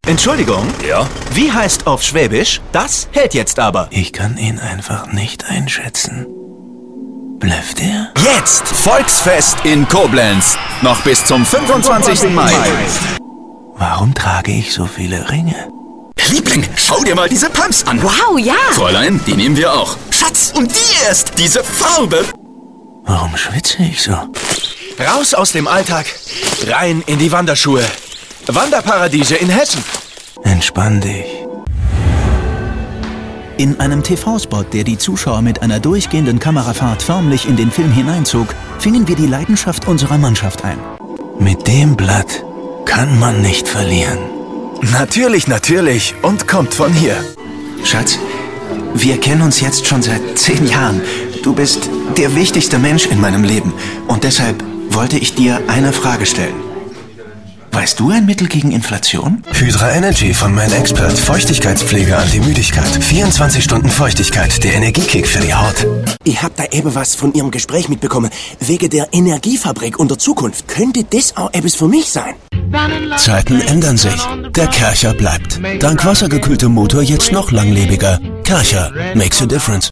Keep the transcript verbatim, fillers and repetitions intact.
Entschuldigung? Ja? Wie heißt auf Schwäbisch, das hält jetzt aber? Ich kann ihn einfach nicht einschätzen. Blöfft er? Jetzt Volksfest in Koblenz. Noch bis zum fünfundzwanzigsten Mai. Warum trage ich so viele Ringe? Liebling, schau dir mal diese Pumps an. Wow, ja. Fräulein, die nehmen wir auch. Schatz, und die erst, diese Farbe. Warum schwitze ich so? Raus aus dem Alltag, rein in die Wanderschuhe. Wanderparadiese in Hessen. Entspann dich. In einem T V-Spot, der die Zuschauer mit einer durchgehenden Kamerafahrt förmlich in den Film hineinzog, fingen wir die Leidenschaft unserer Mannschaft ein. Mit dem Blatt kann man nicht verlieren. Natürlich, natürlich. Und kommt von hier. Schatz, wir kennen uns jetzt schon seit zehn Jahren. Du bist der wichtigste Mensch in meinem Leben. Und deshalb wollte ich dir eine Frage stellen. Weißt du ein Mittel gegen Inflation? Hydra Energy von Mein Expert. Feuchtigkeitspflege Anti-Müdigkeit. vierundzwanzig Stunden Feuchtigkeit. Der Energiekick für die Haut. Ich hab da eben was von Ihrem Gespräch mitbekommen. Wegen der Energiefabrik und der Zukunft. Könnte das auch etwas für mich sein? Zeiten ändern sich. Der Kärcher bleibt. Dank wassergekühltem Motor jetzt noch langlebiger. Kärcher makes a difference.